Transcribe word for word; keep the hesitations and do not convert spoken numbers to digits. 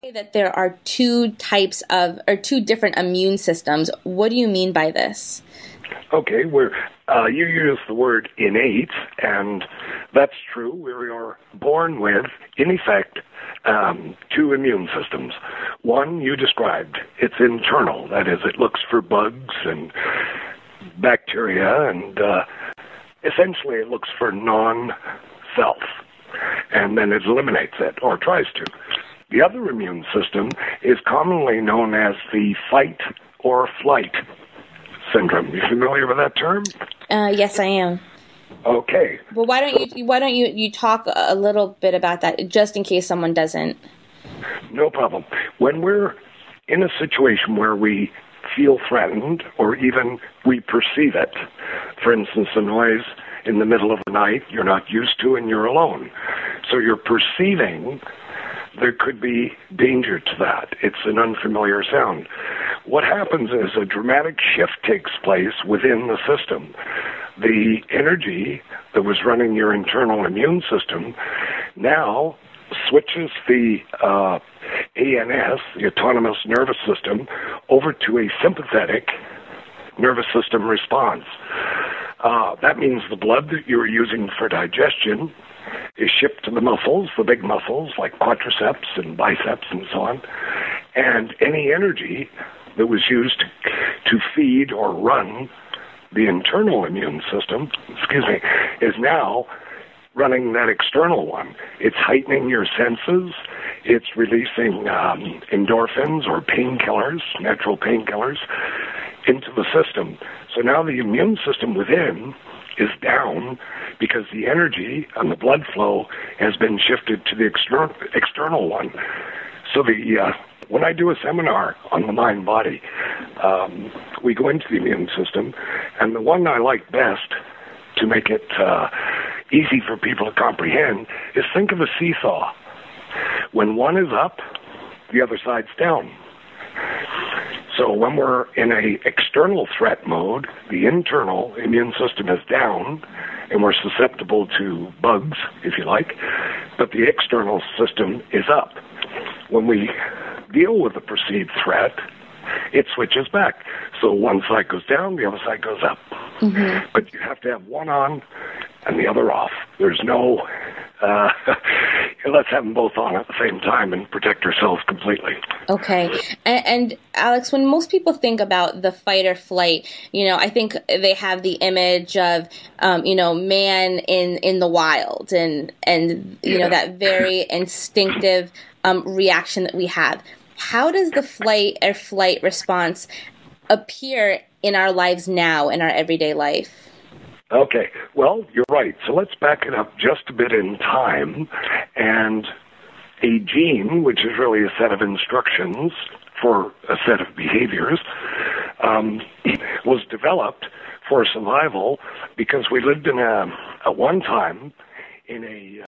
That there are two types of, or two different immune systems. What do you mean by this? Okay, we're, uh, you use the word innate, and that's true. We are born with, in effect, um, two immune systems. One you described, it's internal. That is, it looks for bugs and bacteria, and uh, essentially it looks for non-self, and then it eliminates it, or tries to. The other immune system is commonly known as the fight or flight syndrome. You familiar with that term? Uh, yes, I am. Okay. Well, why don't so, you why don't you, you talk a little bit about that, just in case someone doesn't? No problem. When we're in a situation where we feel threatened, or even we perceive it, for instance, a noise in the middle of the night you're not used to and you're alone, so you're perceiving there could be danger to that. It's an unfamiliar sound. What happens is a dramatic shift takes place within the system. The energy that was running your internal immune system now switches the uh, A N S, the autonomous nervous system, over to a sympathetic nervous system response. Uh, that means the blood that you were using for digestion is shipped to the muscles, the big muscles like quadriceps and biceps and so on, and any energy that was used to feed or run the internal immune system, excuse me, is now running that external one. It's heightening your senses, it's releasing um, endorphins or painkillers, natural painkillers, into the system. So now the immune system within is down because the energy and the blood flow has been shifted to the external external one. So the uh, when I do a seminar on the mind-body, um, we go into the immune system, and the one I like best to make it uh, easy for people to comprehend is think of a seesaw. When one is up, the other side's down. So when we're in a external threat mode, the internal immune system is down, and we're susceptible to bugs, if you like, but the external system is up. When we deal with the perceived threat, it switches back. So one side goes down, the other side goes up. Mm-hmm. But you have to have one on and the other off. There's no, uh, let's have them both on at the same time and protect ourselves completely. Okay. And, and Alex, when most people think about the fight or flight, you know, I think they have the image of, um, you know, man in, in the wild and, and you yeah. know, that very instinctive um, reaction that we have. How does the flight or flight response appear in our lives now, in our everyday life? Okay, well, you're right. So let's back it up just a bit in time. And a gene, which is really a set of instructions for a set of behaviors, um, was developed for survival because we lived in a, at one time in a